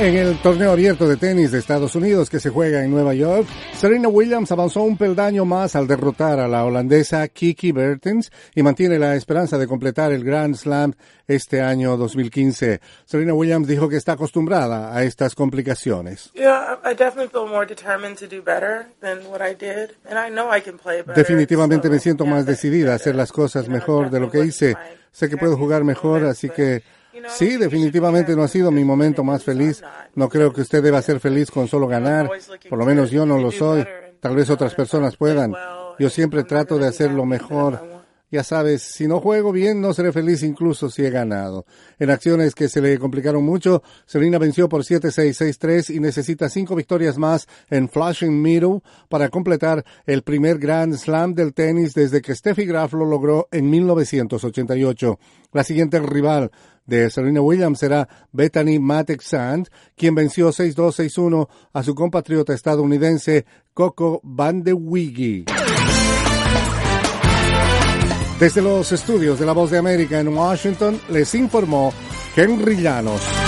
En el torneo abierto de tenis de Estados Unidos que se juega en Nueva York, Serena Williams avanzó un peldaño más al derrotar a la holandesa Kiki Bertens y mantiene la esperanza de completar el Grand Slam este año 2015. Serena Williams dijo que está acostumbrada a estas complicaciones. Definitivamente me siento más decidida a hacer las cosas mejor de lo que hice. Sé que puedo jugar mejor, así que sí, definitivamente no ha sido mi momento más feliz. No creo que usted deba ser feliz con solo ganar. Por lo menos yo no lo soy. Tal vez otras personas puedan. Yo siempre trato de hacerlo mejor. Ya sabes, si no juego bien, no seré feliz incluso si he ganado. En acciones que se le complicaron mucho, Serena venció por 7-6, 6-3 y necesita 5 victorias más en Flushing Meadows para completar el primer Grand Slam del tenis desde que Steffi Graf lo logró en 1988. La siguiente rival de Serena Williams será Bethany Mattek-Sands, quien venció 6-2, 6-1 a su compatriota estadounidense Coco Vandeweghe. Desde los estudios de La Voz de América en Washington, les informó Henry Llanos.